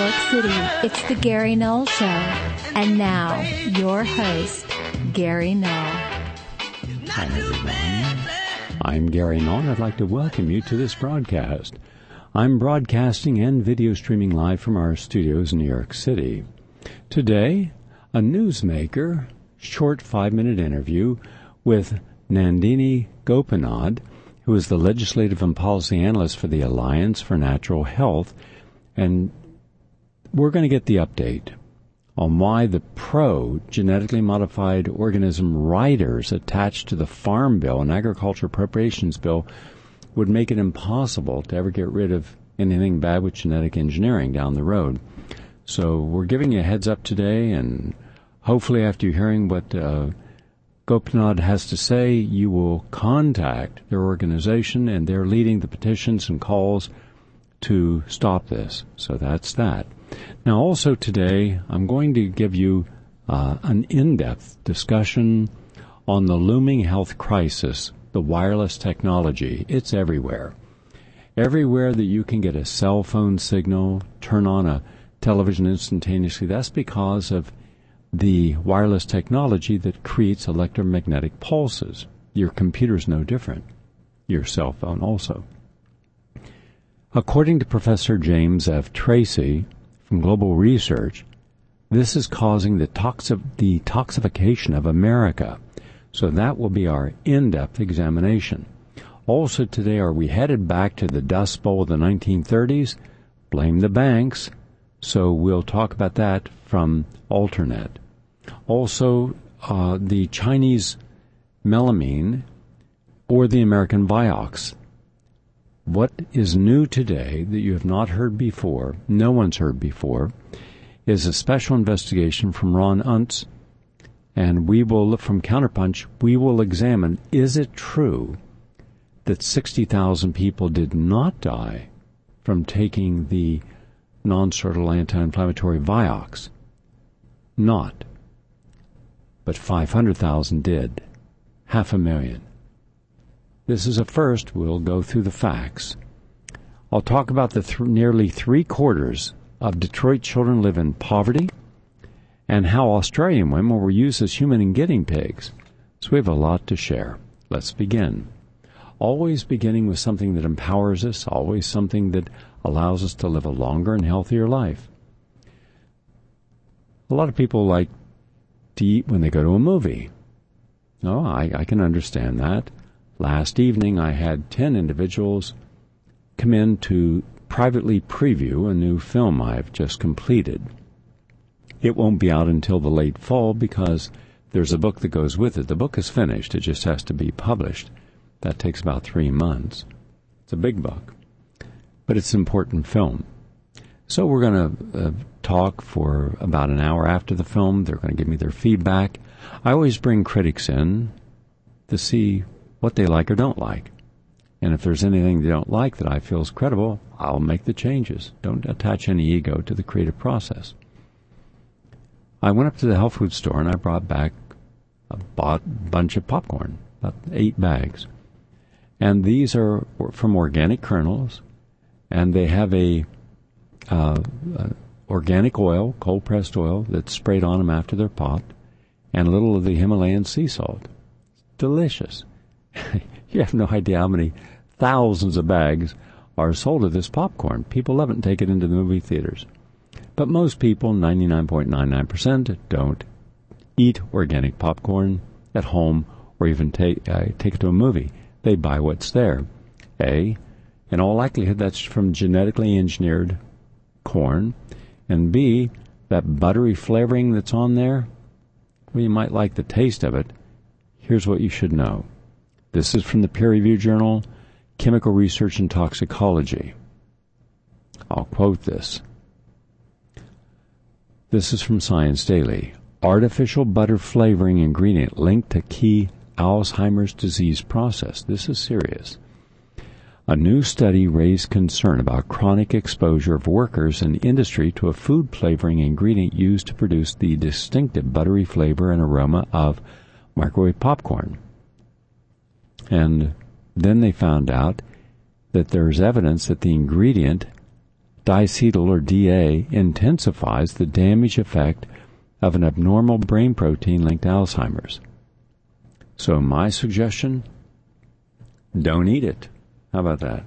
York City, it's the Gary Null Show. And now, your host, Gary Null. Hi, everyone. I'm Gary Null, and I'd like to welcome you to this broadcast. I'm broadcasting and video streaming live from our studios in New York City. Today, a newsmaker, short 5-minute interview with Nandini Gopinath, who is the legislative and policy analyst for the Alliance for Natural Health, and we're going to get the update on why the pro-genetically modified organism riders attached to the Farm Bill and Agriculture Appropriations Bill would make it impossible to ever get rid of anything bad with genetic engineering down the road. So we're giving you a heads up today, and hopefully after hearing what Gopinath has to say, you will contact their organization, and they're leading the petitions and calls to stop this. So that's that. Now, also today, I'm going to give you an in-depth discussion on the looming health crisis, the wireless technology. It's everywhere. Everywhere that you can get a cell phone signal, turn on a television instantaneously, that's because of the wireless technology that creates electromagnetic pulses. Your computer's no different. Your cell phone also. According to Professor James F. Tracy from Global Research, this is causing the toxification of America. So that will be our in-depth examination. Also today, are we headed back to the Dust Bowl of the 1930s? Blame the banks. So we'll talk about that from Alternet. Also, the Chinese melamine or the American Vioxx. What is new today that you have not heard before, no one's heard before, is a special investigation from Ron Unz, and we will look from Counterpunch, we will examine, is it true that 60,000 people did not die from taking the non-steroidal anti-inflammatory Vioxx? Not. But 500,000 did. 500,000. This is a first. We'll go through the facts. I'll talk about the nearly 3/4 of Detroit children live in poverty and how Australian women were used as human guinea pigs. So we have a lot to share. Let's begin. Always beginning with something that empowers us, always something that allows us to live a longer and healthier life. A lot of people like to eat when they go to a movie. Oh, I can understand that. Last evening, I had 10 individuals come in to privately preview a new film I've just completed. It won't be out until the late fall because there's a book that goes with it. The book is finished. It just has to be published. That takes about 3 months. It's a big book, but it's an important film. So we're going to talk for about an hour after the film. They're going to give me their feedback. I always bring critics in to see what they like or don't like. And if there's anything they don't like that I feel is credible, I'll make the changes. Don't attach any ego to the creative process. I went up to the health food store and I bought a bunch of popcorn, about 8 bags. And these are from organic kernels, and they have a organic oil, cold-pressed oil, that's sprayed on them after they're popped, and a little of the Himalayan sea salt. Delicious. You have no idea how many thousands of bags are sold of this popcorn. People love it and take it into the movie theaters. But most people, 99.99%, don't eat organic popcorn at home or even take it to a movie. They buy what's there. A, in all likelihood, that's from genetically engineered corn. And B, that buttery flavoring that's on there, well, you might like the taste of it. Here's what you should know. This is from the peer-reviewed journal, Chemical Research and Toxicology. I'll quote this. This is from Science Daily. Artificial butter flavoring ingredient linked to key Alzheimer's disease process. This is serious. A new study raised concern about chronic exposure of workers in industry to a food flavoring ingredient used to produce the distinctive buttery flavor and aroma of microwave popcorn. And then they found out that there's evidence that the ingredient diacetyl, or DA, intensifies the damage effect of an abnormal brain protein linked to Alzheimer's. So my suggestion, don't eat it. How about that?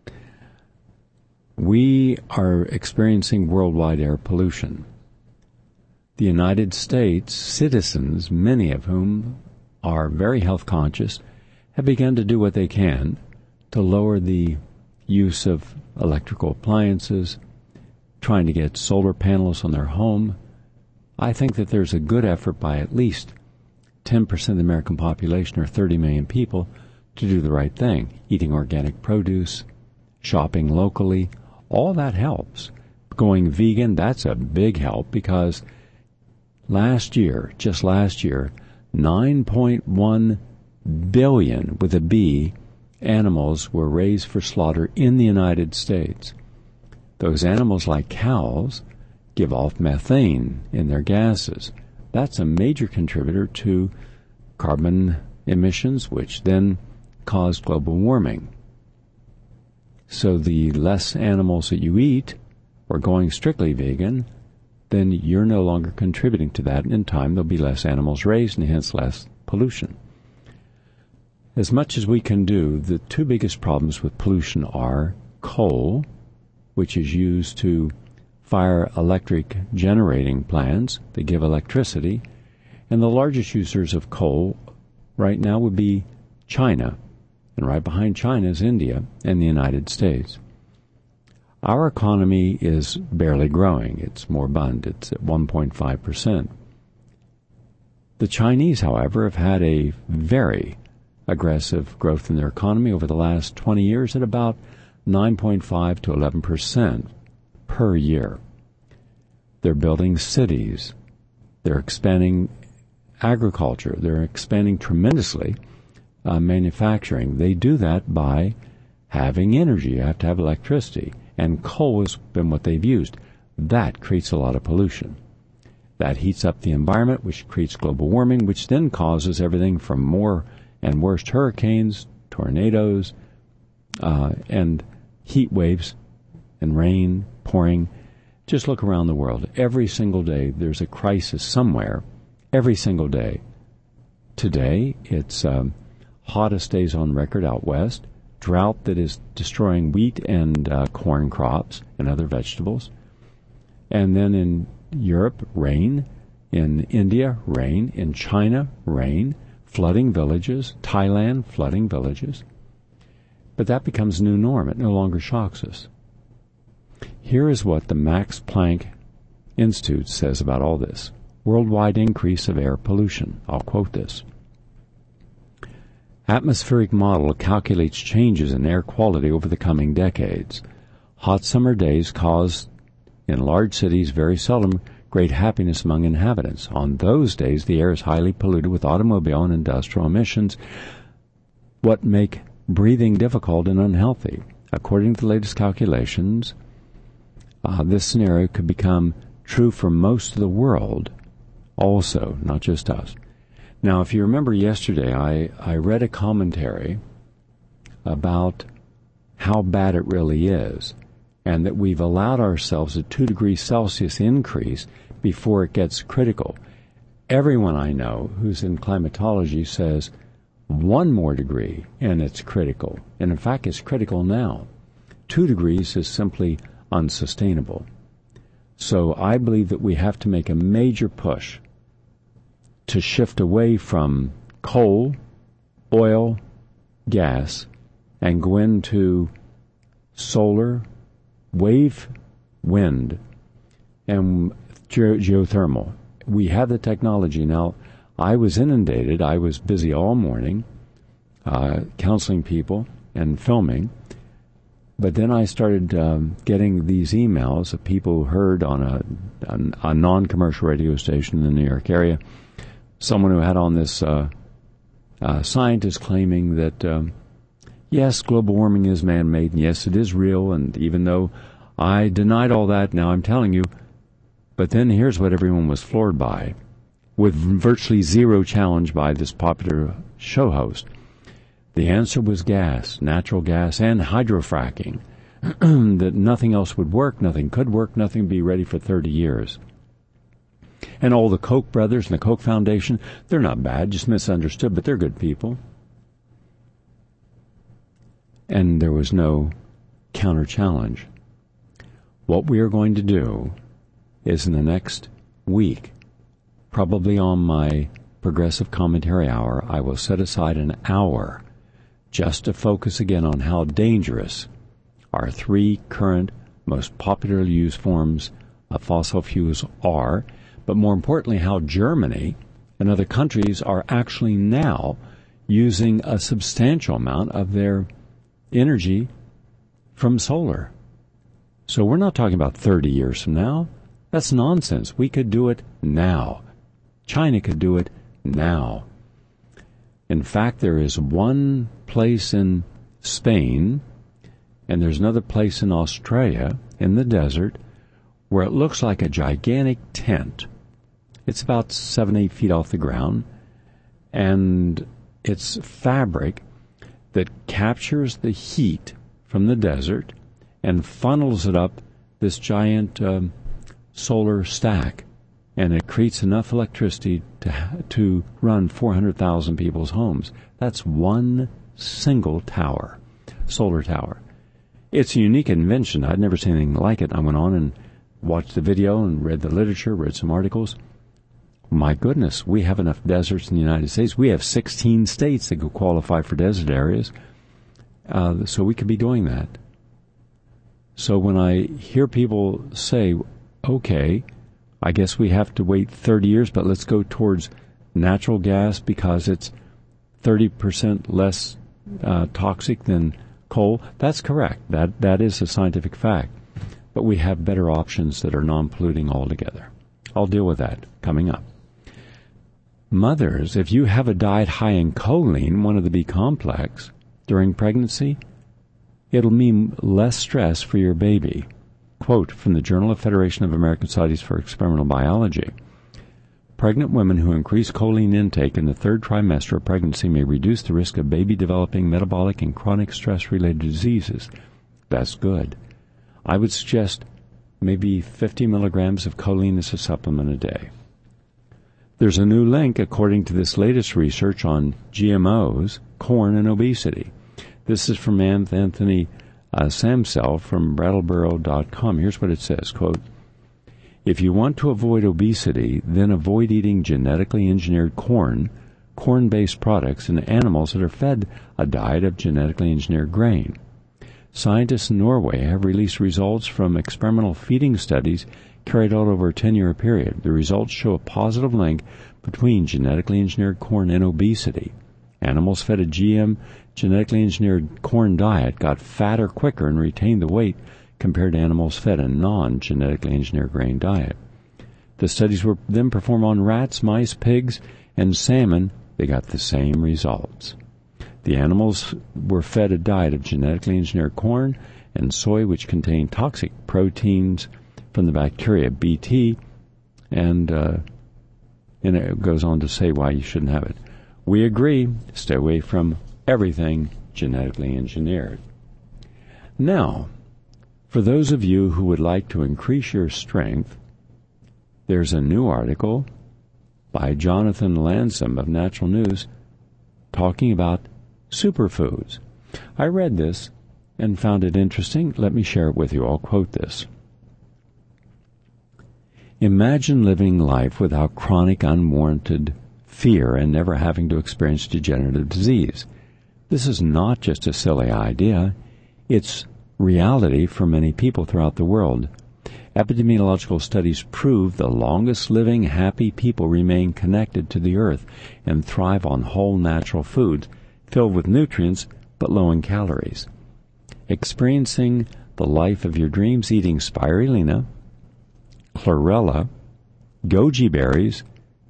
We are experiencing worldwide air pollution. The United States citizens, many of whom are very health conscious, have begun to do what they can to lower the use of electrical appliances, trying to get solar panels on their home. I think that there's a good effort by at least 10% of the American population, or 30 million people, to do the right thing. Eating organic produce, shopping locally, all that helps. Going vegan, that's a big help, because just last year, 9.1 billion, with a B, animals were raised for slaughter in the United States. Those animals, like cows, give off methane in their gases. That's a major contributor to carbon emissions, which then cause global warming. So the less animals that you eat, or going strictly vegan, then you're no longer contributing to that. In time, there'll be less animals raised and hence less pollution. As much as we can do, the two biggest problems with pollution are coal, which is used to fire electric generating plants that give electricity, and the largest users of coal right now would be China, and right behind China is India and the United States. Our economy is barely growing. It's moribund. It's at 1.5%. The Chinese, however, have had a very aggressive growth in their economy over the last 20 years at about 9.5 to 11% per year. They're building cities. They're expanding agriculture. They're expanding tremendously manufacturing. They do that by having energy. You have to have electricity. And coal has been what they've used. That creates a lot of pollution. That heats up the environment, which creates global warming, which then causes everything from more and worse hurricanes, tornadoes, and heat waves, and rain pouring. Just look around the world. Every single day there's a crisis somewhere. Every single day. Today it's hottest days on record out west. Drought that is destroying wheat and corn crops and other vegetables. And then in Europe, rain. In India, rain. In China, rain. Flooding villages. Thailand, flooding villages. But that becomes new norm. It no longer shocks us. Here is what the Max Planck Institute says about all this. Worldwide increase of air pollution. I'll quote this. Atmospheric model calculates changes in air quality over the coming decades. Hot summer days cause, in large cities, very seldom great happiness among inhabitants. On those days, the air is highly polluted with automobile and industrial emissions, what make breathing difficult and unhealthy. According to the latest calculations, this scenario could become true for most of the world also, not just us. Now, if you remember yesterday, I read a commentary about how bad it really is, and that we've allowed ourselves a 2 degrees Celsius increase before it gets critical. Everyone I know who's in climatology says 1 more degree and it's critical. And in fact, it's critical now. 2 degrees is simply unsustainable. So I believe that we have to make a major push to shift away from coal, oil, gas, and go into solar, wave, wind, and geothermal. We have the technology. Now, I was inundated. I was busy all morning counseling people and filming. But then I started getting these emails of people who heard on a non-commercial radio station in the New York area, someone who had on this scientist claiming that, yes, global warming is man-made, and yes, it is real, and even though I denied all that, now I'm telling you. But then here's what everyone was floored by, with virtually zero challenge by this popular show host. The answer was gas, natural gas, and hydrofracking. that nothing else would work, nothing could work, nothing would be ready for 30 years. And all the Koch brothers and the Koch Foundation, they're not bad, just misunderstood, but they're good people. And there was no counter-challenge. What we are going to do is in the next week, probably on my Progressive Commentary Hour, I will set aside an hour just to focus again on how dangerous our three current most popularly used forms of fossil fuels are, but more importantly, how Germany and other countries are actually now using a substantial amount of their energy from solar. So we're not talking about 30 years from now. That's nonsense. We could do it now. China could do it now. In fact, there is one place in Spain, and there's another place in Australia, in the desert, where it looks like a gigantic tent. It's about 7-8 feet off the ground, and it's fabric that captures the heat from the desert and funnels it up this giant solar stack, and it creates enough electricity to run 400,000 people's homes. That's one single tower, solar tower. It's a unique invention. I'd never seen anything like it. I went on and watched the video and read the literature, read some articles. My goodness, we have enough deserts in the United States. We have 16 states that could qualify for desert areas, so we could be doing that. So when I hear people say, okay, I guess we have to wait 30 years, but let's go towards natural gas because it's 30% less toxic than coal, that's correct. That is a scientific fact. But we have better options that are non-polluting altogether. I'll deal with that coming up. Mothers, if you have a diet high in choline, one of the B complex, during pregnancy, it'll mean less stress for your baby. Quote from the Journal of Federation of American Societies for Experimental Biology. Pregnant women who increase choline intake in the third trimester of pregnancy may reduce the risk of baby developing metabolic and chronic stress-related diseases. That's good. I would suggest maybe 50 milligrams of choline as a supplement a day. There's a new link, according to this latest research, on GMOs, corn, and obesity. This is from Anthony Samsel from Brattleboro.com. Here's what it says, quote, if you want to avoid obesity, then avoid eating genetically engineered corn, corn-based products, and animals that are fed a diet of genetically engineered grain. Scientists in Norway have released results from experimental feeding studies carried out over a 10-year period. The results show a positive link between genetically engineered corn and obesity. Animals fed a GM genetically engineered corn diet got fatter quicker and retained the weight compared to animals fed a non-genetically engineered grain diet. The studies were then performed on rats, mice, pigs, and salmon. They got the same results. The animals were fed a diet of genetically engineered corn and soy, which contained toxic proteins from the bacteria Bt, and it goes on to say why you shouldn't have it. We agree, stay away from everything genetically engineered. Now, for those of you who would like to increase your strength, there's a new article by Jonathan Lansom of Natural News talking about superfoods. I read this and found it interesting. Let me share it with you. I'll quote this. Imagine living life without chronic, unwarranted fear and never having to experience degenerative disease. This is not just a silly idea. It's reality for many people throughout the world. Epidemiological studies prove the longest-living, happy people remain connected to the earth and thrive on whole, natural foods filled with nutrients but low in calories. Experiencing the life of your dreams eating spirulina, chlorella, goji berries,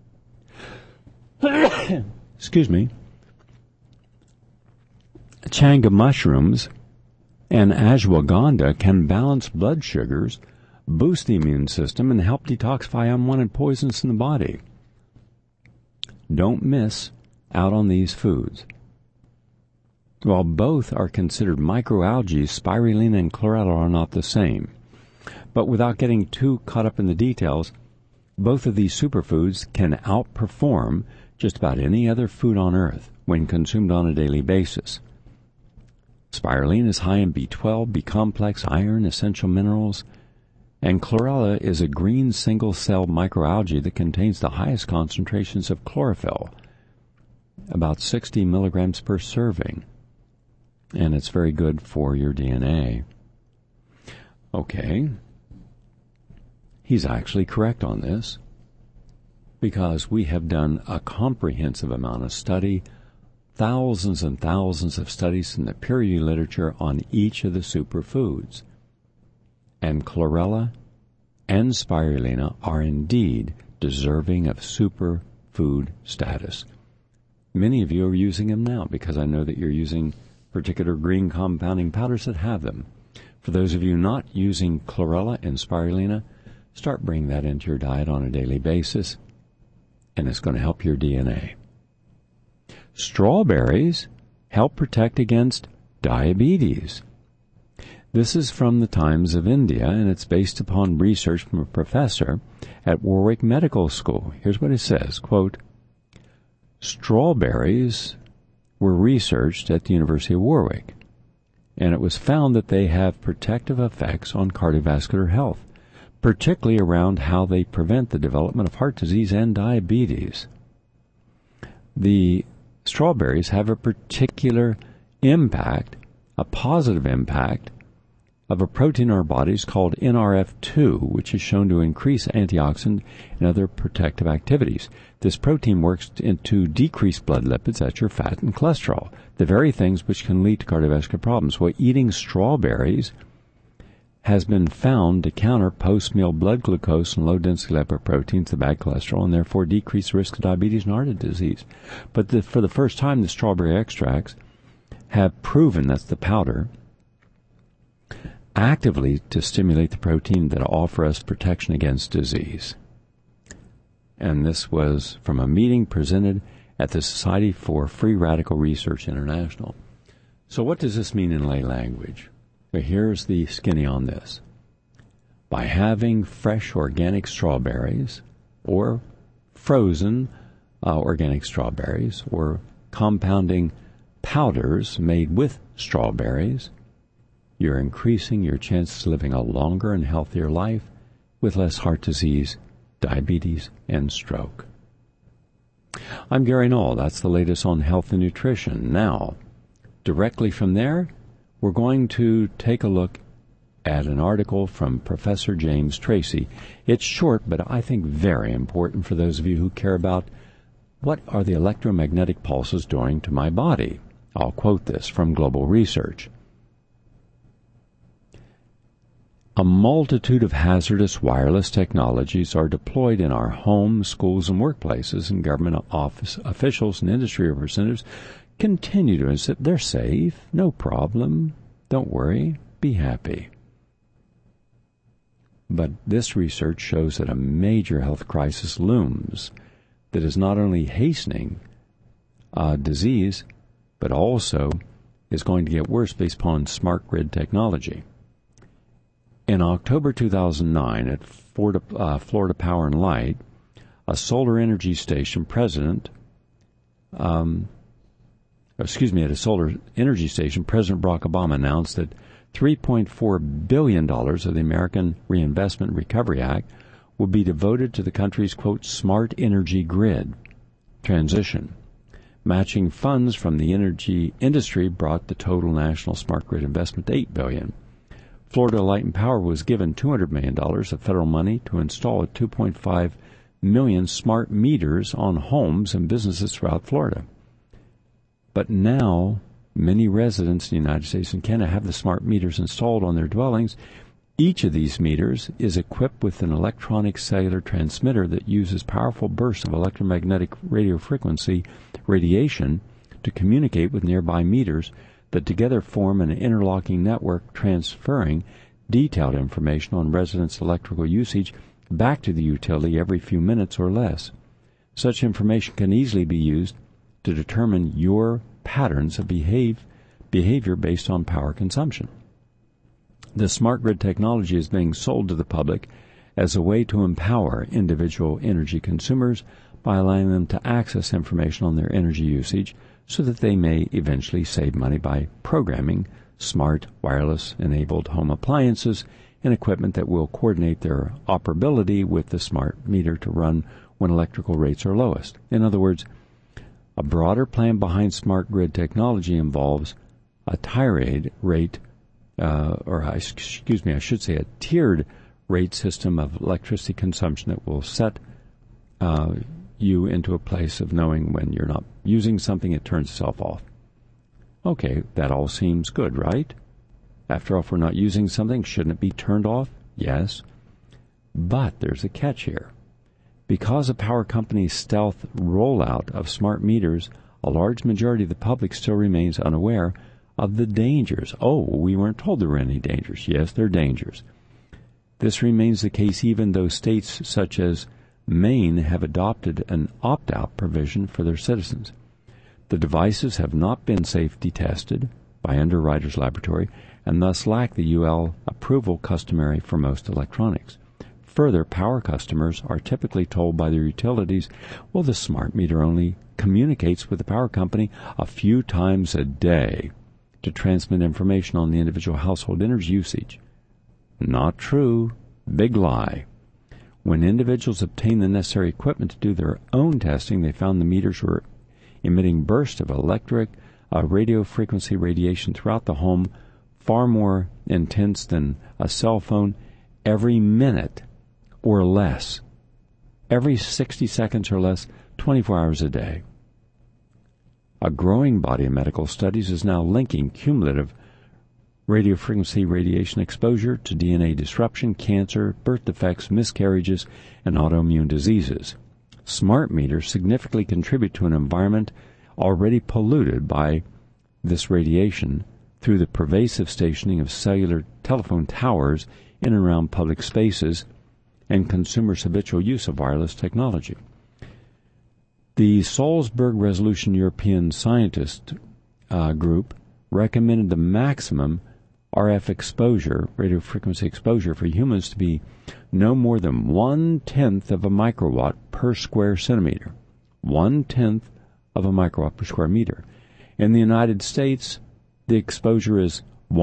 changa mushrooms, and ashwagandha can balance blood sugars, boost the immune system, and help detoxify unwanted poisons in the body. Don't miss out on these foods. While both are considered microalgae, spirulina and chlorella are not the same. But without getting too caught up in the details, both of these superfoods can outperform just about any other food on Earth when consumed on a daily basis. Spirulina is high in B12, B-complex, iron, essential minerals, and chlorella is a green single-celled microalgae that contains the highest concentrations of chlorophyll, about 60 milligrams per serving, and it's very good for your DNA. Okay, he's actually correct on this, because we have done a comprehensive amount of study, thousands and thousands of studies in the peer-reviewed literature on each of the superfoods. And chlorella and spirulina are indeed deserving of superfood status. Many of you are using them now because I know that you're using particular green compounding powders that have them. For those of you not using chlorella and spirulina, start bringing that into your diet on a daily basis, and it's going to help your DNA. Strawberries help protect against diabetes. This is from the Times of India, and it's based upon research from a professor at Warwick Medical School. Here's what it says, quote, strawberries were researched at the University of Warwick, and it was found that they have protective effects on cardiovascular health, particularly around how they prevent the development of heart disease and diabetes. The strawberries have a particular impact, a positive impact, of a protein in our bodies called NRF2, which is shown to increase antioxidant and other protective activities. This protein works to decrease blood lipids, that's your fat and cholesterol, the very things which can lead to cardiovascular problems. Well, eating strawberries has been found to counter post-meal blood glucose and low-density lipoproteins, the bad cholesterol, and therefore decrease the risk of diabetes and heart disease. But for the first time, the strawberry extracts have proven, that's the powder, actively to stimulate the protein that offer us protection against disease. And this was from a meeting presented at the Society for Free Radical Research International. So what does this mean in lay language? Well, here's the skinny on this. By having fresh organic strawberries or frozen organic strawberries or compounding powders made with strawberries, you're increasing your chances of living a longer and healthier life with less heart disease, diabetes, and stroke. I'm Gary Null. That's the latest on health and nutrition. Now, directly from there, we're going to take a look at an article from Professor James Tracy. It's short, but I think very important for those of you who care about what are the electromagnetic pulses doing to my body. I'll quote this from Global Research. A multitude of hazardous wireless technologies are deployed in our homes, schools, and workplaces, and government office officials and industry representatives continue to insist they're safe, no problem, don't worry, be happy. But this research shows that a major health crisis looms that is not only hastening disease, but also is going to get worse based upon smart grid technology. In October 2009, at Florida Power and Light, a solar energy station President Barack Obama announced that $3.4 billion of the American Reinvestment and Recovery Act would be devoted to the country's, quote, smart energy grid transition. Matching funds from the energy industry brought the total national smart grid investment to $8 billion. Florida Light and Power was given $200 million of federal money to install 2.5 million smart meters on homes and businesses throughout Florida. But now, many residents in the United States and Canada have the smart meters installed on their dwellings. Each of these meters is equipped with an electronic cellular transmitter that uses powerful bursts of electromagnetic radio frequency radiation to communicate with nearby meters that together form an interlocking network transferring detailed information on residents' electrical usage back to the utility every few minutes or less. Such information can easily be used to determine your patterns of behavior behavior based on power consumption. The smart grid technology is being sold to the public as a way to empower individual energy consumers by allowing them to access information on their energy usage so that they may eventually save money by programming smart, wireless-enabled home appliances and equipment that will coordinate their operability with the smart meter to run when electrical rates are lowest. In other words, a broader plan behind smart grid technology involves a tiered rate, a tiered rate system of electricity consumption that will set you into a place of knowing when you're not using something, it turns itself off. Okay, that all seems good, right? After all, if we're not using something, shouldn't it be turned off? Yes. But there's a catch here. Because of power companies' stealth rollout of smart meters, a large majority of the public still remains unaware of the dangers. Oh, we weren't told there were any dangers. Yes, there are dangers. This remains the case even though states such as Maine have adopted an opt-out provision for their citizens. The devices have not been safety tested by Underwriters Laboratory and thus lack the UL approval customary for most electronics. Further, power customers are typically told by their utilities, well, the smart meter only communicates with the power company a few times a day to transmit information on the individual household energy usage. Not true. Big lie. When individuals obtained the necessary equipment to do their own testing, they found the meters were emitting bursts of electric radio frequency radiation throughout the home, far more intense than a cell phone, every minute or less, every 60 seconds or less, 24 hours a day. A growing body of medical studies is now linking cumulative radio frequency radiation exposure to DNA disruption, cancer, birth defects, miscarriages, and autoimmune diseases. Smart meters significantly contribute to an environment already polluted by this radiation through the pervasive stationing of cellular telephone towers in and around public spaces and consumers' habitual use of wireless technology. The Salzburg Resolution European Scientist Group recommended the maximum RF exposure, radio frequency exposure, for humans to be no more than 1/10 of a microwatt per square centimeter. 1/10 of a microwatt per square meter. In the United States, the exposure is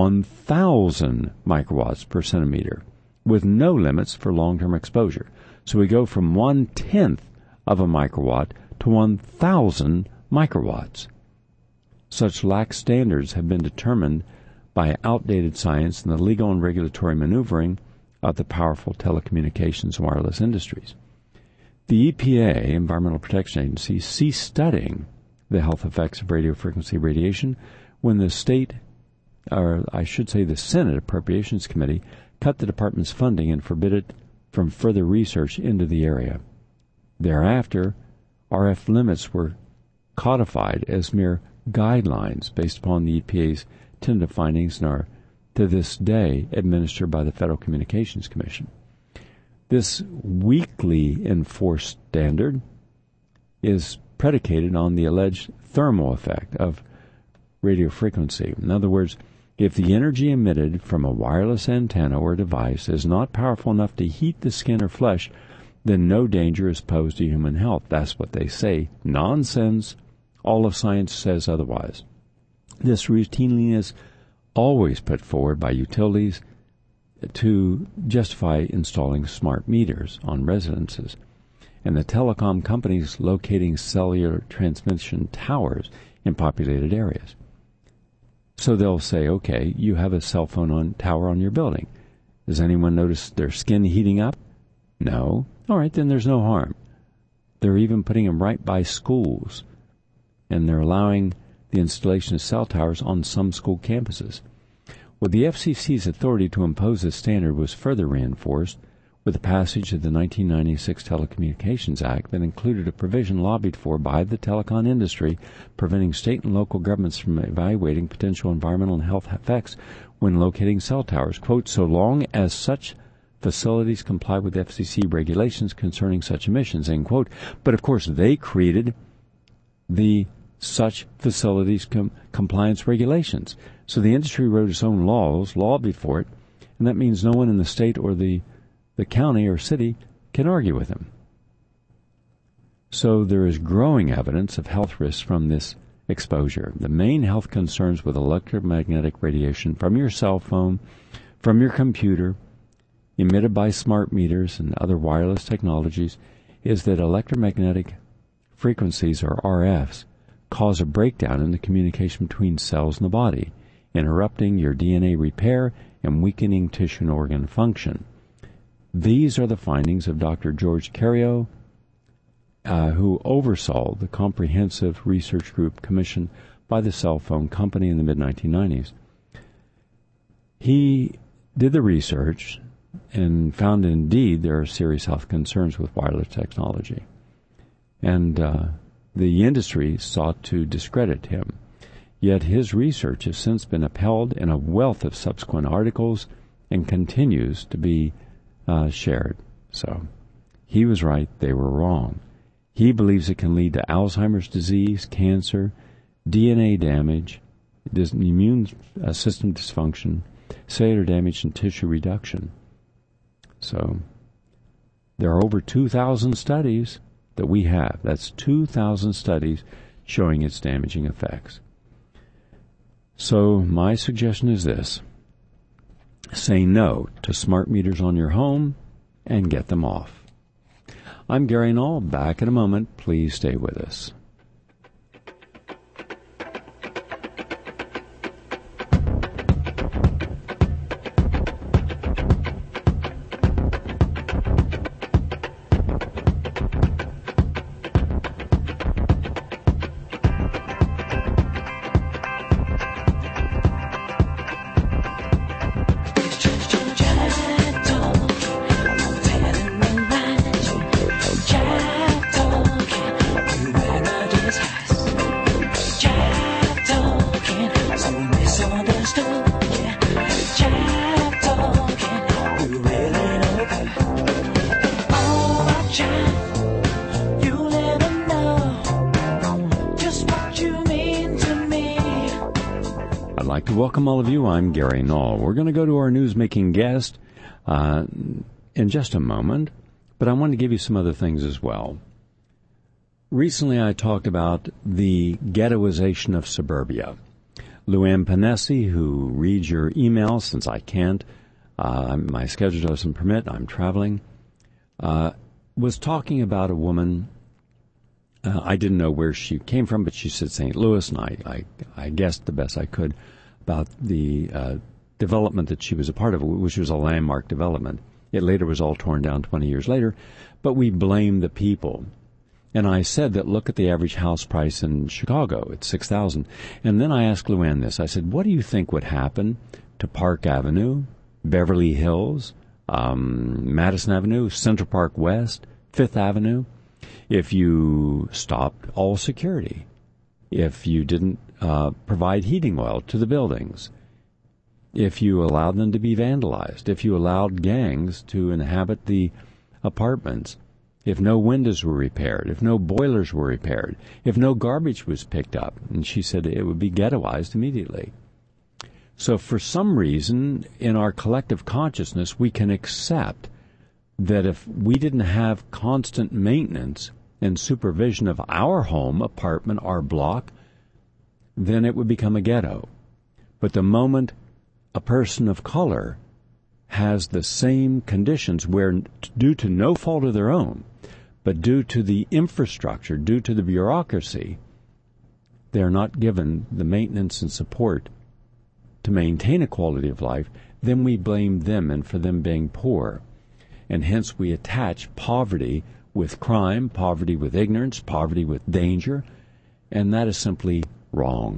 1,000 microwatts per centimeter, with no limits for long-term exposure. So we go from 1/10 of a microwatt to 1,000 microwatts. Such lax standards have been determined by outdated science and the legal and regulatory maneuvering of the powerful telecommunications and wireless industries. The EPA, Environmental Protection Agency, ceased studying the health effects of radio frequency radiation when the Senate Appropriations Committee cut the department's funding and forbid it from further research into the area. Thereafter, RF limits were codified as mere guidelines based upon the EPA's tentative findings and are, to this day, administered by the Federal Communications Commission. This weakly enforced standard is predicated on the alleged thermal effect of radio frequency. In other words, if the energy emitted from a wireless antenna or device is not powerful enough to heat the skin or flesh, then no danger is posed to human health. That's what they say. Nonsense. All of science says otherwise. This routinely is always put forward by utilities to justify installing smart meters on residences, and the telecom companies locating cellular transmission towers in populated areas. So they'll say, okay, you have a cell phone tower on your building. Does anyone notice their skin heating up? No. All right, then there's no harm. They're even putting them right by schools, and they're allowing the installation of cell towers on some school campuses. Well, the FCC's authority to impose this standard was further reinforced with the passage of the 1996 Telecommunications Act that included a provision lobbied for by the telecom industry preventing state and local governments from evaluating potential environmental and health effects when locating cell towers. Quote, so long as such facilities comply with FCC regulations concerning such emissions, end quote. But of course, they created the such facilities' compliance regulations. So the industry wrote its own laws, lobbied for it, and that means no one in the state or the county or city can argue with them. So there is growing evidence of health risks from this exposure. The main health concerns with electromagnetic radiation from your cell phone, from your computer, emitted by smart meters and other wireless technologies, is that electromagnetic frequencies, or RFs, cause a breakdown in the communication between cells in the body, interrupting your DNA repair and weakening tissue and organ function. These are the findings of Dr. George Carrio, who oversaw the comprehensive research group commissioned by the cell phone company in the mid-1990s. He did the research and found indeed there are serious health concerns with wireless technology. And the industry sought to discredit him. Yet his research has since been upheld in a wealth of subsequent articles and continues to be shared. So he was right, they were wrong. He believes it can lead to Alzheimer's disease, cancer, DNA damage, immune system dysfunction, cellular damage, and tissue reduction. So there are over 2,000 studies that we have. That's 2,000 studies showing its damaging effects. So my suggestion is this: say no to smart meters on your home and get them off. I'm Gary Null. Back in a moment. Please stay with us. Welcome all of you. I'm Gary Null. We're going to go to our news-making guest in just a moment, but I want to give you some other things as well. Recently I talked about the ghettoization of suburbia. Luann Panesi, who reads your emails, since I can't, my schedule doesn't permit, I'm traveling, was talking about a woman. I didn't know where she came from, but she said St. Louis, and I guessed the best I could about the development that she was a part of, which was a landmark development. It later was all torn down 20 years later, but we blame the people. And I said that look at the average house price in Chicago, it's $6,000. And then I asked Luann this. I said, what do you think would happen to Park Avenue, Beverly Hills, Madison Avenue, Central Park West, Fifth Avenue, if you stopped all security, if you didn't provide heating oil to the buildings, if you allowed them to be vandalized, if you allowed gangs to inhabit the apartments, if no windows were repaired, if no boilers were repaired, if no garbage was picked up? And she said it would be ghettoized immediately. So for some reason, in our collective consciousness, we can accept that if we didn't have constant maintenance and supervision of our home, apartment, our block, then it would become a ghetto. But the moment a person of color has the same conditions where, due to no fault of their own, but due to the infrastructure, due to the bureaucracy, they're not given the maintenance and support to maintain a quality of life, then we blame them and for them being poor. And hence we attach poverty with crime, poverty with ignorance, poverty with danger, and that is simply wrong.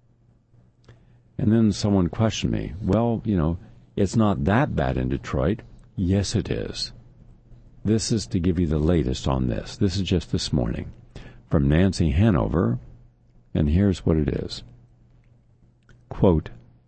And then someone questioned me, well, it's not that bad in Detroit. Yes, it is. This is to give you the latest on this. This is just this morning from Nancy Hanover, and here's what it is. Quote,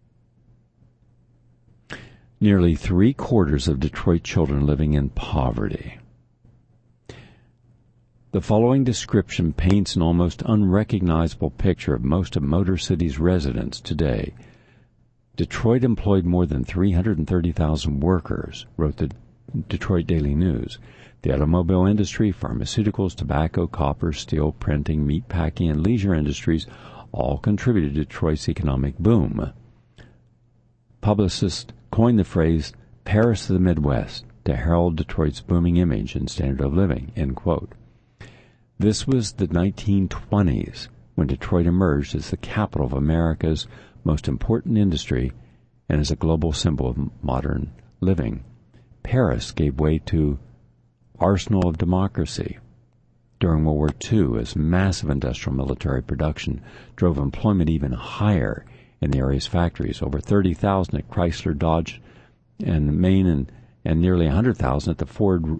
nearly 3/4 of Detroit children living in poverty. The following description paints an almost unrecognizable picture of most of Motor City's residents today. Detroit employed more than 330,000 workers, wrote the Detroit Daily News. The automobile industry, pharmaceuticals, tobacco, copper, steel, printing, meatpacking, and leisure industries all contributed to Detroit's economic boom. Publicists coined the phrase Paris of the Midwest to herald Detroit's booming image and standard of living, end quote. This was the 1920s when Detroit emerged as the capital of America's most important industry and as a global symbol of modern living. Paris gave way to arsenal of democracy during World War II as massive industrial military production drove employment even higher in the area's factories, over 30,000 at Chrysler, Dodge, and Maine, and nearly 100,000 at the Ford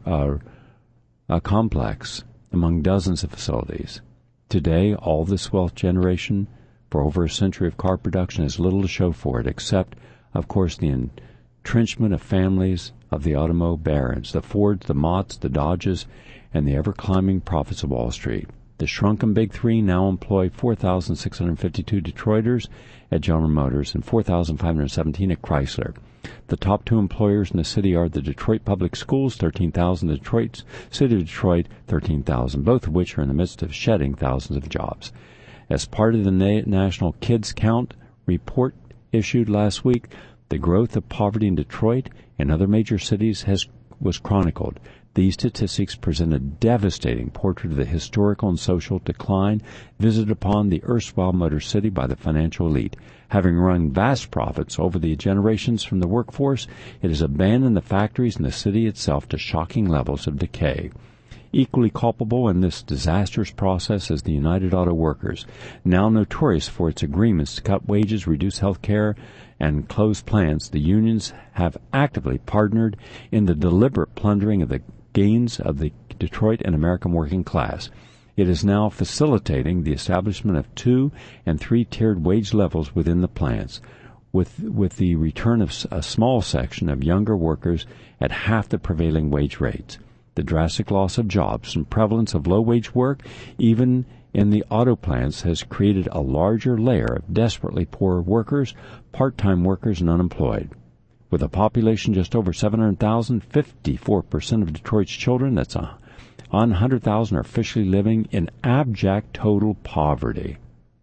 complex, among dozens of facilities. Today, all this wealth generation for over a century of car production has little to show for it, except, of course, the entrenchment of families of the automobile barons, the Fords, the Motts, the Dodges, and the ever-climbing profits of Wall Street. The shrunken Big Three now employ 4,652 Detroiters at General Motors and 4,517 at Chrysler. The top two employers in the city are the Detroit Public Schools, 13,000, the Detroit City of Detroit, 13,000, both of which are in the midst of shedding thousands of jobs. As part of the National Kids Count report issued last week, the growth of poverty in Detroit and other major cities was chronicled. These statistics present a devastating portrait of the historical and social decline visited upon the erstwhile Motor City by the financial elite. Having wrung vast profits over the generations from the workforce, it has abandoned the factories and the city itself to shocking levels of decay. Equally culpable in this disastrous process is the United Auto Workers, now notorious for its agreements to cut wages, reduce health care, and close plants. The unions have actively partnered in the deliberate plundering of the gains of the Detroit and American working class. It is now facilitating the establishment of 2- and 3-tiered wage levels within the plants, with the return of a small section of younger workers at half the prevailing wage rates. The drastic loss of jobs and prevalence of low-wage work, even in the auto plants, has created a larger layer of desperately poor workers, part-time workers, and unemployed. With a population just over 700,000, 54% of Detroit's children, that's 100,000, are officially living in abject total poverty.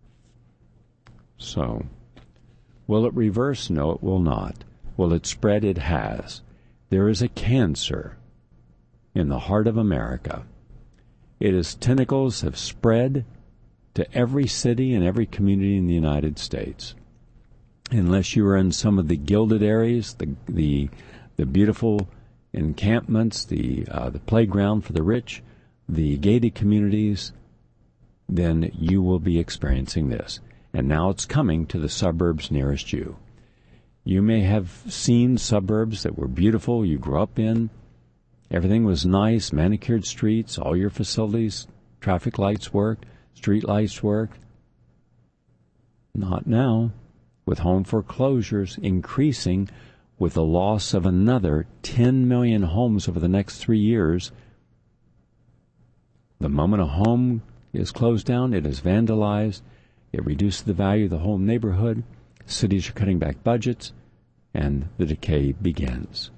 So, will it reverse? No, it will not. Will it spread? It has. There is a cancer in the heart of America. Its tentacles have spread to every city and every community in the United States. Unless you are in some of the gilded areas, the beautiful encampments, the playground for the rich, the gated communities, then you will be experiencing this. And now it's coming to the suburbs nearest you. You may have seen suburbs that were beautiful, you grew up in. Everything was nice, manicured streets, all your facilities, traffic lights worked, street lights worked. Not now, with home foreclosures increasing, with the loss of another 10 million homes over the next 3 years. The moment a home is closed down, it is vandalized, it reduces the value of the whole neighborhood, cities are cutting back budgets, and the decay begins.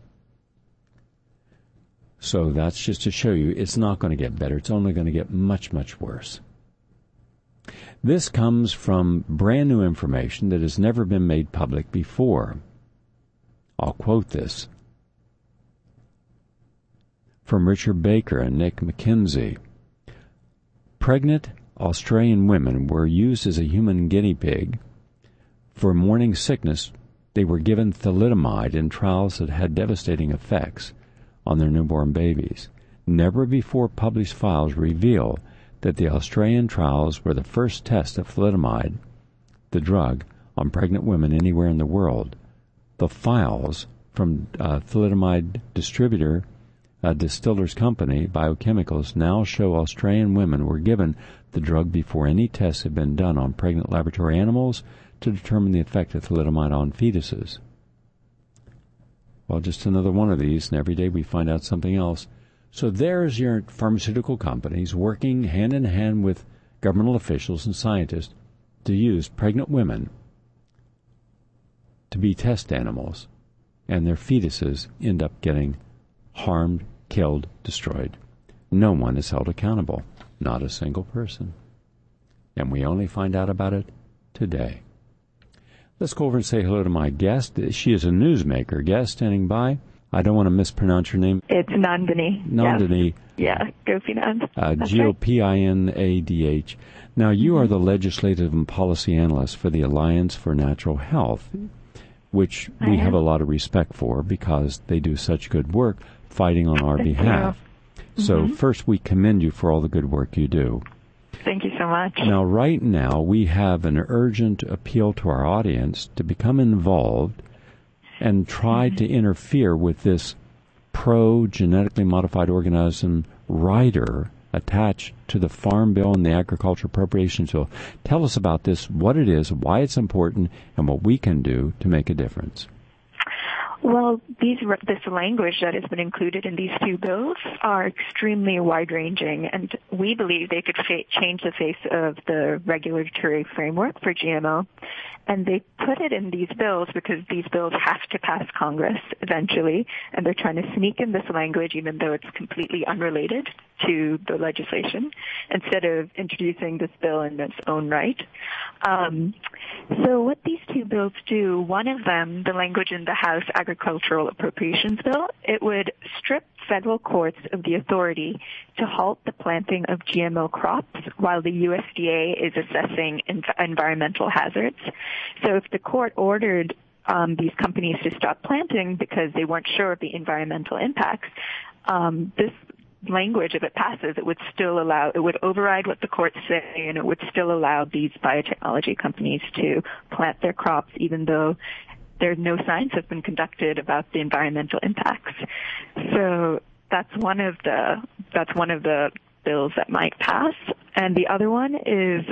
So that's just to show you it's not going to get better. It's only going to get much, much worse. This comes from brand new information that has never been made public before. I'll quote this from Richard Baker and Nick McKenzie. Pregnant Australian women were used as a human guinea pig for morning sickness. They were given thalidomide in trials that had devastating effects on their newborn babies. Never before published files reveal that the Australian trials were the first test of thalidomide, the drug, on pregnant women anywhere in the world. The files from thalidomide distributor, Distillers Company, Biochemicals, now show Australian women were given the drug before any tests had been done on pregnant laboratory animals to determine the effect of thalidomide on fetuses. Well, just another one of these, and every day we find out something else. So there's your pharmaceutical companies working hand in hand with governmental officials and scientists to use pregnant women to be test animals, and their fetuses end up getting harmed, killed, destroyed. No one is held accountable, not a single person. And we only find out about it today. Let's go over and say hello to my guest. She is a newsmaker. Guest standing by. I don't want to mispronounce your name. It's Nandini. Nandini. Yes. Yeah, Gopinath. Gopinadh. Now, you are the legislative and policy analyst for the Alliance for Natural Health, which we have a lot of respect for because they do such good work fighting on our behalf. So first, we commend you for all the good work you do. Thank you so much. Now, right now, we have an urgent appeal to our audience to become involved and try to interfere with this pro-genetically modified organism rider attached to the Farm Bill and the Agriculture Appropriations Bill. Tell us about this, what it is, why it's important, and what we can do to make a difference. Well, this language that has been included in these two bills are extremely wide-ranging, and we believe they could change the face of the regulatory framework for GMO. And they put it in these bills because these bills have to pass Congress eventually, and they're trying to sneak in this language even though it's completely unrelated to the legislation, instead of introducing this bill in its own right. So what these two bills do, one of them, the language in the House Agricultural Appropriations Bill, it would strip federal courts of the authority to halt the planting of GMO crops while the USDA is assessing environmental hazards. So if the court ordered these companies to stop planting because they weren't sure of the environmental impacts, this language, if it passes, it would override what the courts say, and it would still allow these biotechnology companies to plant their crops even though no science has been conducted about the environmental impacts. So that's one of the bills that might pass. And the other one is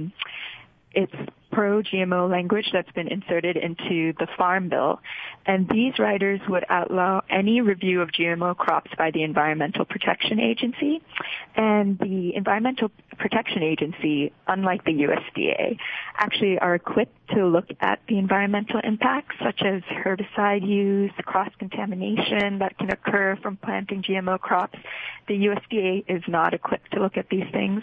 it's pro-GMO language that's been inserted into the Farm Bill. And these riders would outlaw any review of GMO crops by the Environmental Protection Agency. And the Environmental Protection Agency, unlike the USDA, actually are equipped to look at the environmental impacts, such as herbicide use, cross-contamination that can occur from planting GMO crops. The USDA is not equipped to look at these things.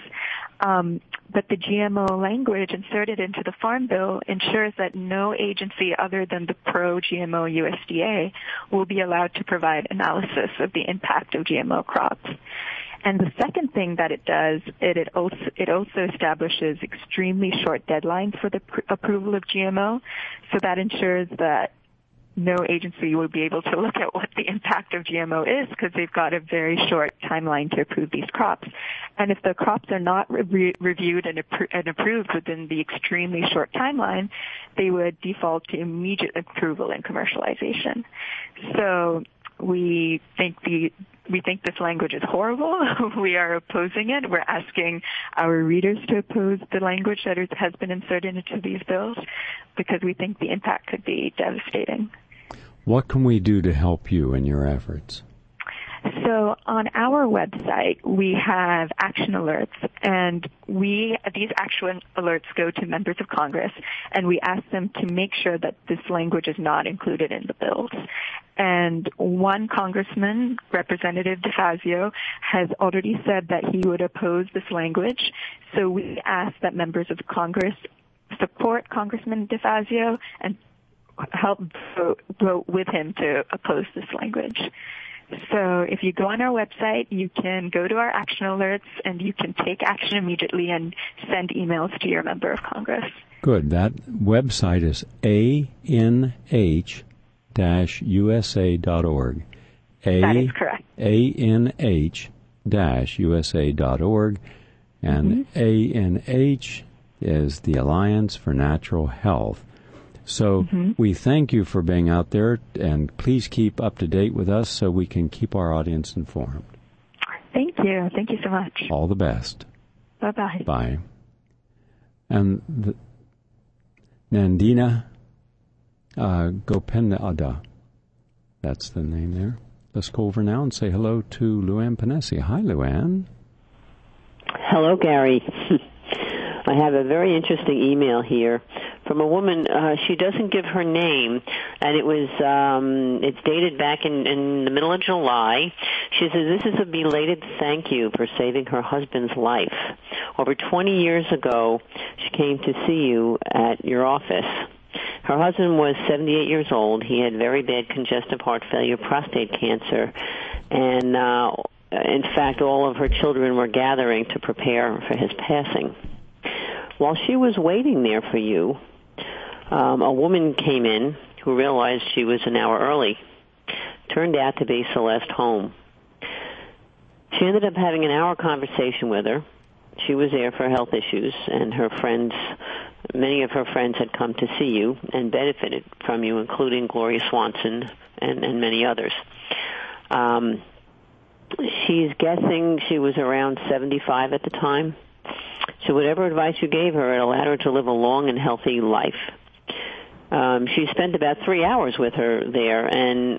But the GMO language inserted into the Farm Bill ensures that no agency other than the pro-GMO USDA will be allowed to provide analysis of the impact of GMO crops. And the second thing that it does, it also establishes extremely short deadlines for the approval of GMO, so that ensures that no agency will be able to look at what the impact of GMO is because they've got a very short timeline to approve these crops. And if the crops are not reviewed and approved within the extremely short timeline, they would default to immediate approval and commercialization. So we think this language is horrible. We are opposing it. We're asking our readers to oppose the language that has been inserted into these bills because we think the impact could be devastating. What can we do to help you in your efforts? So on our website, we have action alerts, and these action alerts go to members of Congress, and we ask them to make sure that this language is not included in the bills. And one congressman, Representative DeFazio, has already said that he would oppose this language. So we ask that members of Congress support Congressman DeFazio and help vote with him to oppose this language. So if you go on our website, you can go to our action alerts, and you can take action immediately and send emails to your member of Congress. Good. That website is anh-usa.org. That is correct. anh-usa.org. And ANH is the Alliance for Natural Health. So we thank you for being out there, and please keep up to date with us so we can keep our audience informed. Thank you. Thank you so much. All the best. Bye-bye. Bye. And Nandini Gopinadh, that's the name there. Let's go over now and say hello to Luann Panesi. Hi, Luann. Hello, Gary. I have a very interesting email here from a woman. She doesn't give her name, and it's dated back in the middle of July. She says, this is a belated thank you for saving her husband's life. Over 20 years ago, she came to see you at your office. Her husband was 78 years old. He had very bad congestive heart failure, prostate cancer, and in fact, all of her children were gathering to prepare for his passing. While she was waiting there for you, a woman came in who realized she was an hour early. Turned out to be Celeste Holm. She ended up having an hour conversation with her. She was there for health issues, and her friends, many of her friends had come to see you and benefited from you, including Gloria Swanson and many others. She's guessing she was around 75 at the time. So whatever advice you gave her, it allowed her to live a long and healthy life. She spent about 3 hours with her there, and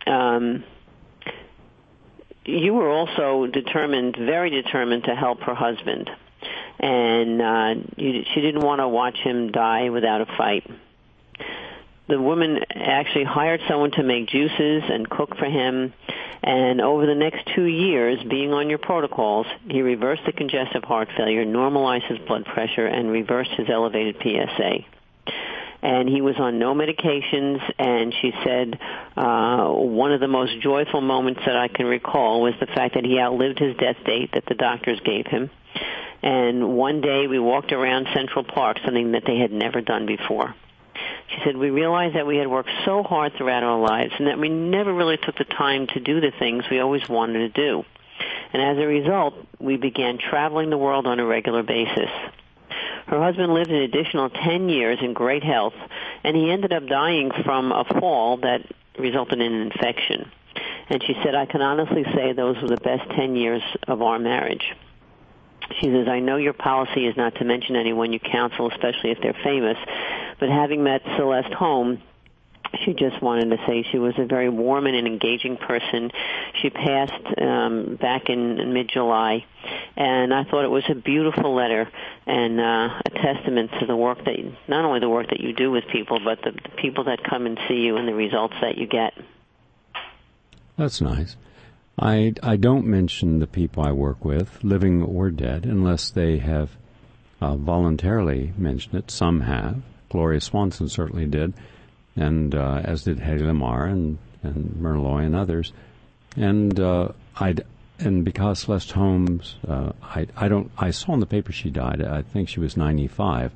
you were also very determined to help her husband. And she didn't want to watch him die without a fight. The woman actually hired someone to make juices and cook for him. And over the next 2 years, being on your protocols, he reversed the congestive heart failure, normalized his blood pressure, and reversed his elevated PSA. And he was on no medications, and she said one of the most joyful moments that I can recall was the fact that he outlived his death date that the doctors gave him. And one day we walked around Central Park, something that they had never done before. She said, we realized that we had worked so hard throughout our lives and that we never really took the time to do the things we always wanted to do. And as a result, we began traveling the world on a regular basis. Her husband lived an additional 10 years in great health, and he ended up dying from a fall that resulted in an infection. And she said, I can honestly say those were the best 10 years of our marriage. She says, I know your policy is not to mention anyone you counsel, especially if they're famous, but having met Celeste Holm, she just wanted to say she was a very warm and an engaging person. She passed back in mid-July, and I thought it was a beautiful letter and a testament to the work that, not only the work that you do with people, but the people that come and see you and the results that you get. That's nice. I don't mention the people I work with, living or dead, unless they have voluntarily mentioned it. Some have. Gloria Swanson certainly did, and as did Hedy Lamarr and Myrna Loy and others. And because Celeste Holmes, I saw in the paper she died. I think she was 95.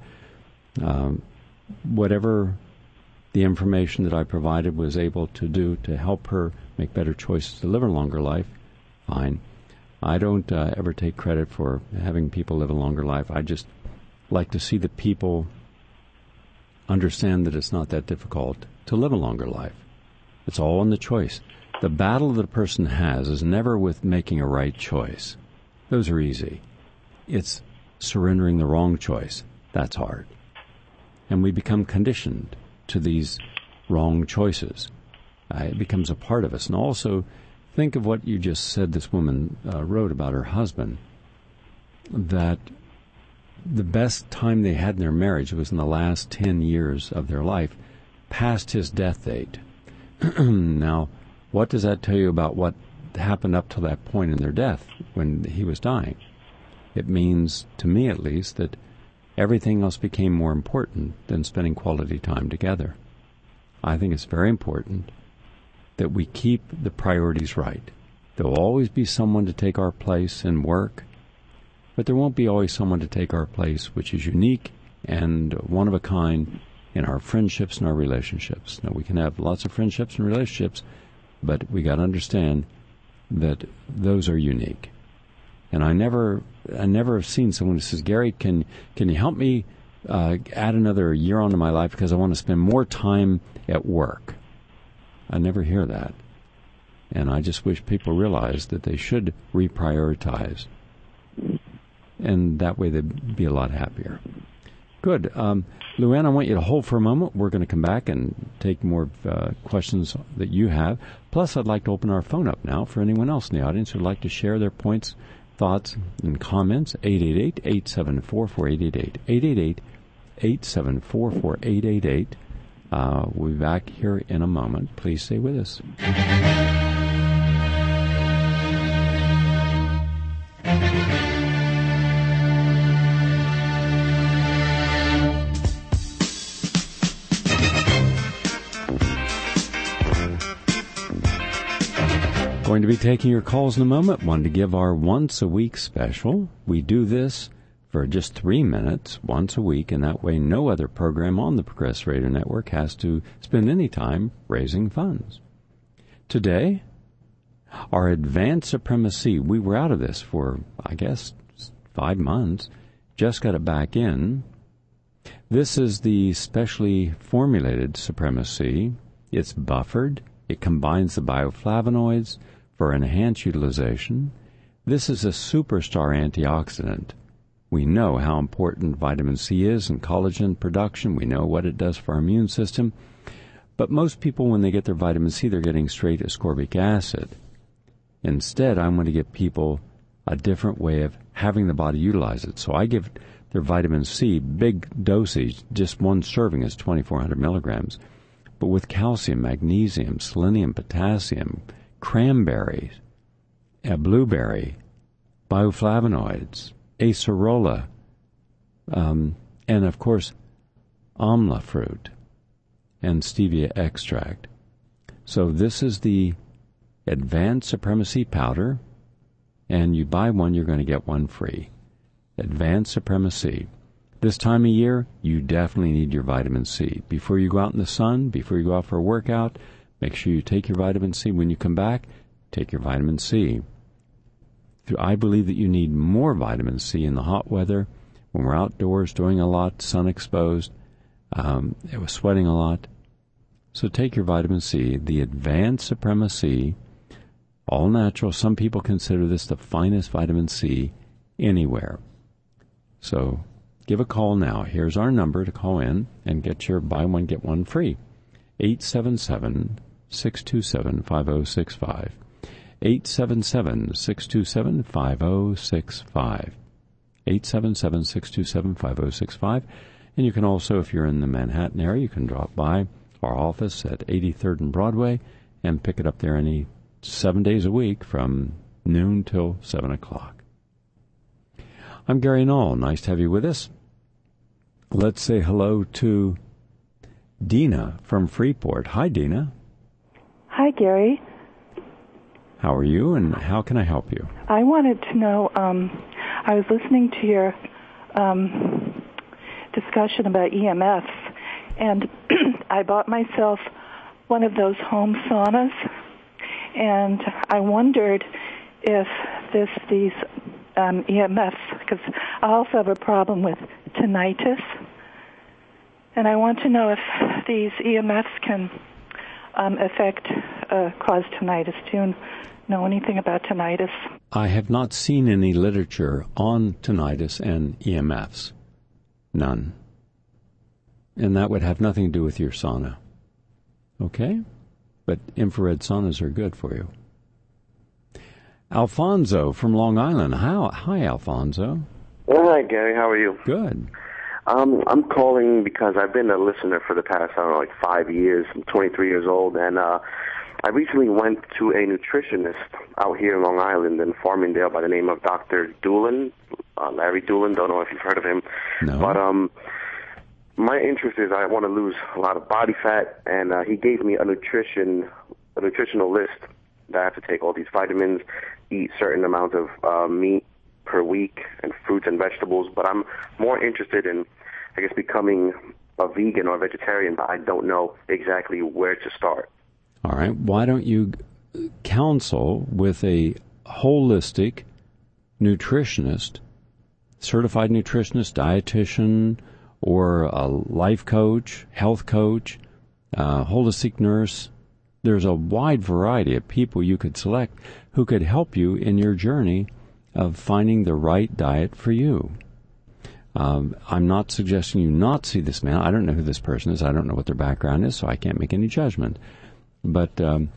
Whatever the information that I provided was able to do to help her make better choices to live a longer life, fine. I don't ever take credit for having people live a longer life. I just like to see the people understand that it's not that difficult to live a longer life. It's all in the choice. The battle that a person has is never with making a right choice. Those are easy. It's surrendering the wrong choice. That's hard. And we become conditioned to these wrong choices. It becomes a part of us. And also, think of what you just said this woman wrote about her husband, that the best time they had in their marriage was in the last 10 years of their life, past his death date. Now, what does that tell you about what happened up to that point in their death when he was dying? It means, to me at least, that everything else became more important than spending quality time together. I think it's very important that we keep the priorities right. There will always be someone to take our place in work, but there won't be always someone to take our place which is unique and one of a kind in our friendships and our relationships. Now, we can have lots of friendships and relationships, but we got to understand that those are unique. And I never have seen someone who says, Gary, can you help me add another year onto my life because I want to spend more time at work? I never hear that. And I just wish people realized that they should reprioritize. And that way they'd be a lot happier. Good. Luann, I want you to hold for a moment. We're going to come back and take more questions that you have. Plus, I'd like to open our phone up now for anyone else in the audience who'd like to share their points, thoughts, and comments. 888-874-4888. 888-874-4888. We'll be back here in a moment. Please stay with us. Going to be taking your calls in a moment. Wanted to give our once-a-week special. We do this for just 3 minutes once a week, and that way no other program on the Progressive Radio Network has to spend any time raising funds. Today, our advanced supremacy. We were out of this for, I guess, 5 months. Just got it back in. This is the specially formulated supremacy. It's buffered. It combines the bioflavonoids for enhanced utilization. This is a superstar antioxidant. We know how important vitamin C is in collagen production. We know what it does for our immune system. But most people, when they get their vitamin C, they're getting straight ascorbic acid. Instead, I want to give people a different way of having the body utilize it. So I give their vitamin C big dosage. Just one serving is 2,400 milligrams. But with calcium, magnesium, selenium, potassium, cranberries, blueberry, bioflavonoids, acerola, and of course, amla fruit and stevia extract. So this is the Advanced Supremacy Powder, and you buy one, you're going to get one free. Advanced Supremacy. This time of year, you definitely need your vitamin C. Before you go out in the sun, before you go out for a workout, make sure you take your vitamin C. When you come back, take your vitamin C. I believe that you need more vitamin C in the hot weather, when we're outdoors doing a lot, sun exposed, it was sweating a lot. So take your vitamin C, the Advanced Supremacy, all natural. Some people consider this the finest vitamin C anywhere. So give a call now. Here's our number to call in and get your buy one, get one free. 877-627-5065. 877-627-5065. 877-627-5065. And you can also, if you're in the Manhattan area, you can drop by our office at 83rd and Broadway and pick it up there any 7 days a week from noon till 7 o'clock. I'm Gary Null. Nice to have you with us. Let's say hello to Dina from Freeport. Hi, Dina. Hi, Gary. How are you, and how can I help you? I wanted to know, I was listening to your discussion about EMFs, and I bought myself one of those home saunas, and I wondered if these EMFs, because I also have a problem with tinnitus, and I want to know if these EMFs can cause tinnitus. Do you know anything about tinnitus? I have not seen any literature on tinnitus and EMFs. None. And that would have nothing to do with your sauna. Okay? But infrared saunas are good for you. Alfonso from Long Island. Hi, Alfonso. Oh, hi, Gary. How are you? Good. I'm calling because I've been a listener for the past, 5 years. I'm 23 years old, and I recently went to a nutritionist out here in Long Island in Farmingdale by the name of Dr. Doolin, Larry Doolin. Don't know if you've heard of him. No. But my interest is I want to lose a lot of body fat, and he gave me a nutritional list that I have to take all these vitamins, eat certain amount of meat per week, and fruits and vegetables. But I'm more interested in, becoming a vegan or a vegetarian, but I don't know exactly where to start. All right. Why don't you counsel with a holistic nutritionist, certified nutritionist, dietitian, or a life coach, health coach, holistic nurse? There's a wide variety of people you could select who could help you in your journey of finding the right diet for you. I'm not suggesting you not see this man. I don't know who this person is. I don't know what their background is, so I can't make any judgment. But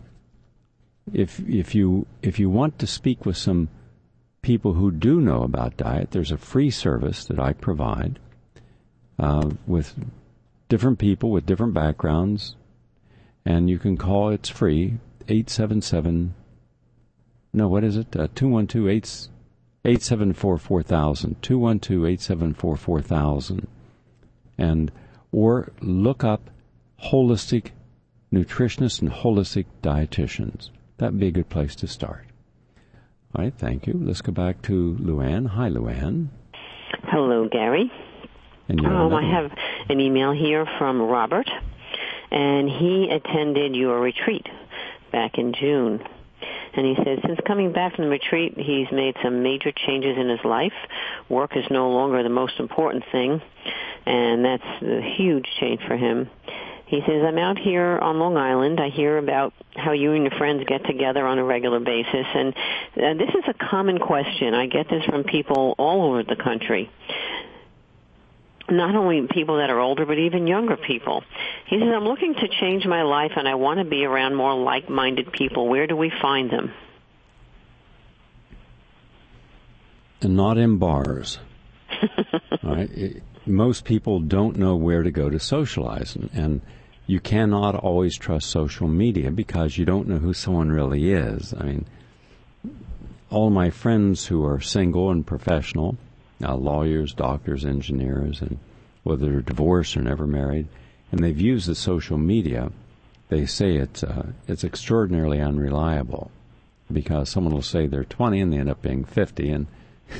if you want to speak with some people who do know about diet, there's a free service that I provide with different people with different backgrounds, and you can call. It's free. 877. No, what is it? 212-874-4000. 212-874-4000. And or look up holistic nutritionists and holistic dietitians. That'd be a good place to start. All right, thank you. Let's go back to Luann. Hi, Luann. Hello, Gary. And I have an email here from Robert, and he attended your retreat back in June. And he says, since coming back from the retreat, he's made some major changes in his life. Work is no longer the most important thing, and that's a huge change for him. He says, I'm out here on Long Island. I hear about how you and your friends get together on a regular basis, and this is a common question. I get this from people all over the country. Not only people that are older, but even younger people. He says, I'm looking to change my life, and I want to be around more like-minded people. Where do we find them? And not in bars. All right? Most people don't know where to go to socialize, and you cannot always trust social media because you don't know who someone really is. I mean, all my friends who are single and professional, lawyers, doctors, engineers, and whether they're divorced or never married, and they've used the social media, they say it's extraordinarily unreliable because someone will say they're 20 and they end up being 50, and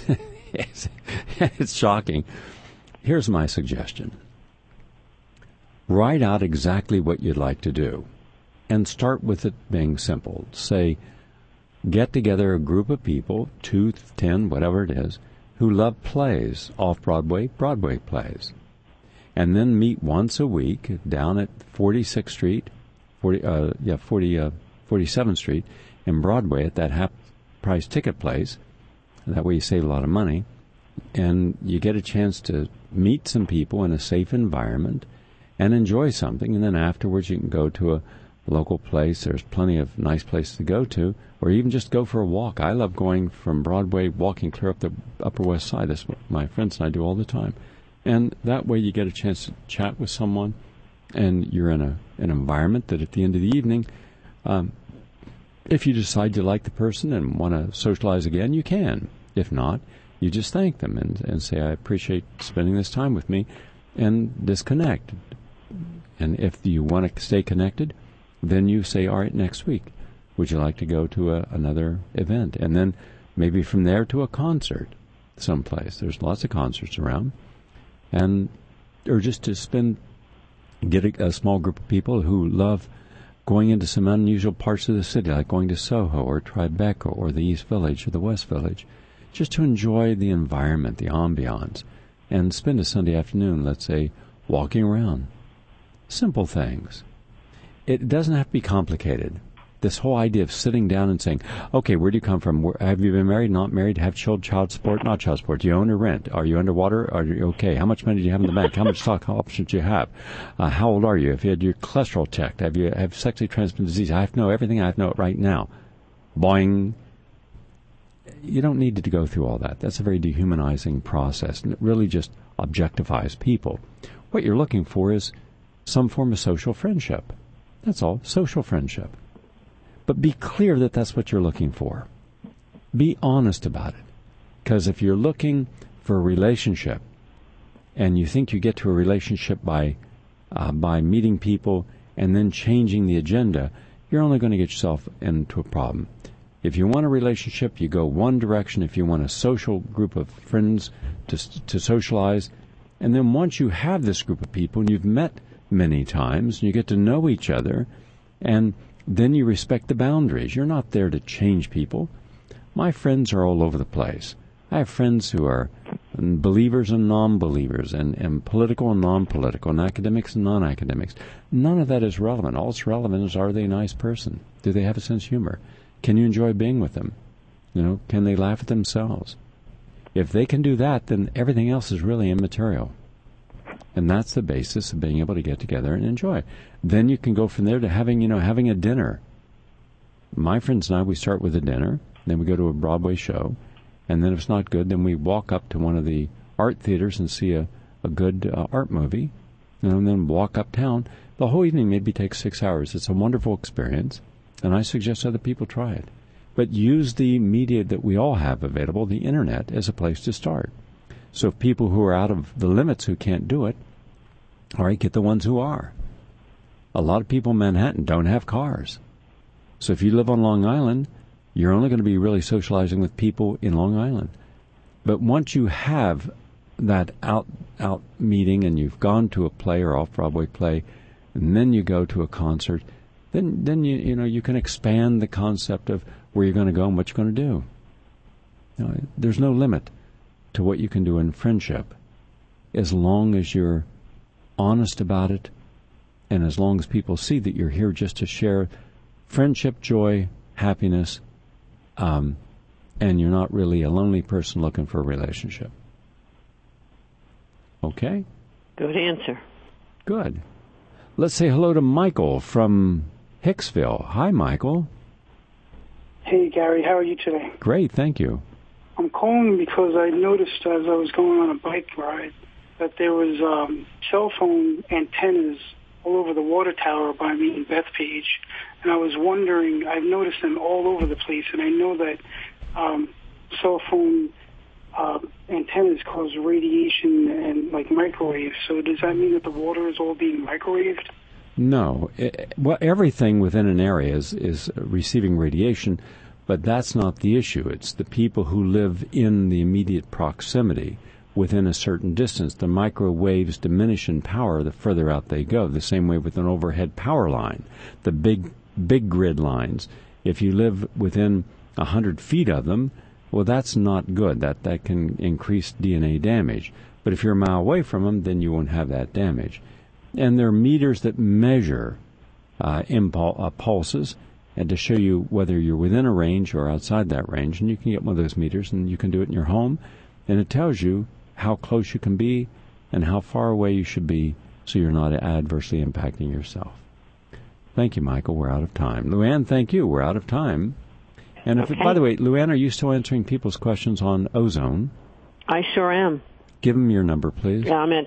it's shocking. Here's my suggestion. Write out exactly what you'd like to do and start with it being simple. Say, get together a group of people, 2, 10, whatever it is, who love plays, off-Broadway, Broadway plays. And then meet once a week down at 46th Street, 47th Street in Broadway at that half-price ticket place. That way you save a lot of money. And you get a chance to meet some people in a safe environment and enjoy something. And then afterwards you can go to a local place. There's plenty of nice places to go to, or even just go for a walk. I love going from Broadway, walking clear up the Upper West Side. That's what my friends and I do all the time. And that way you get a chance to chat with someone, and you're in an environment that at the end of the evening, if you decide you like the person and want to socialize again, you can. If not, you just thank them and say, I appreciate spending this time with me, and disconnect. And if you want to stay connected, then you say, all right, next week, would you like to go to another event? And then maybe from there to a concert someplace. There's lots of concerts around. Or just to get a small group of people who love going into some unusual parts of the city, like going to Soho or Tribeca or the East Village or the West Village, just to enjoy the environment, the ambiance, and spend a Sunday afternoon, let's say, walking around. Simple things. It doesn't have to be complicated. This whole idea of sitting down and saying, okay, where do you come from? Have you been married, not married? Have child support, not child support? Do you own or rent? Are you underwater? Are you okay? How much money do you have in the bank? How much stock options do you have? How old are you? Have you had your cholesterol checked? Have you have sexually transmitted disease? I have to know everything. I have to know it right now. Boing. You don't need to go through all that. That's a very dehumanizing process, and it really just objectifies people. What you're looking for is some form of social friendship. That's all, social friendship. But be clear that that's what you're looking for. Be honest about it. Because if you're looking for a relationship and you think you get to a relationship by meeting people and then changing the agenda, you're only going to get yourself into a problem. If you want a relationship, you go one direction. If you want a social group of friends to socialize, and then once you have this group of people and you've met many times and you get to know each other, and then you respect the boundaries. You're not there to change people. My friends are all over the place. I have friends who are believers and non-believers, and political and non-political, and academics and non-academics. None of that is relevant. All that's relevant is, are they a nice person? Do they have a sense of humor? Can you enjoy being with them? Can they laugh at themselves? If they can do that, then everything else is really immaterial. And that's the basis of being able to get together and enjoy. Then you can go from there to having a dinner. My friends and I, we start with a dinner, then we go to a Broadway show, and then if it's not good, then we walk up to one of the art theaters and see a good art movie, and then walk uptown. The whole evening maybe takes 6 hours. It's a wonderful experience, and I suggest other people try it. But use the media that we all have available, the Internet, as a place to start. So if people who are out of the limits who can't do it, all right, get the ones who are. A lot of people in Manhattan don't have cars. So if you live on Long Island, you're only going to be really socializing with people in Long Island. But once you have that out meeting and you've gone to a play or off-Broadway play, and then you go to a concert, then you can expand the concept of where you're going to go and what you're going to do. There's no limit to what you can do in friendship as long as you're honest about it and as long as people see that you're here just to share friendship, joy, happiness, and you're not really a lonely person looking for a relationship. Okay? Good answer. Good. Let's say hello to Michael from Hicksville. Hi, Michael. Hey, Gary. How are you today? Great, thank you. I'm calling because I noticed as I was going on a bike ride that there was cell phone antennas all over the water tower by me in Bethpage. And I was wondering, I've noticed them all over the place, and I know that cell phone antennas cause radiation and like microwaves. So does that mean that the water is all being microwaved? No. Everything within an area is receiving radiation, but that's not the issue. It's the people who live in the immediate proximity within a certain distance. The microwaves diminish in power the further out they go, the same way with an overhead power line. The big grid lines, if you live within 100 feet of them, well, that's not good. That can increase DNA damage. But if you're a mile away from them, then you won't have that damage. And there are meters that measure pulses and to show you whether you're within a range or outside that range. And you can get one of those meters, and you can do it in your home. And it tells you how close you can be and how far away you should be so you're not adversely impacting yourself. Thank you, Michael. We're out of time. Luann, thank you. We're out of time. And if, by the way, Luann, are you still answering people's questions on ozone? I sure am. Give them your number, please. Yeah, I'm at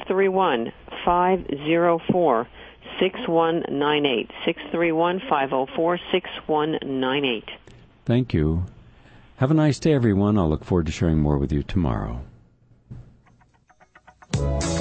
631-504-6198. 631-504-6198. Thank you. Have a nice day, everyone. I'll look forward to sharing more with you tomorrow.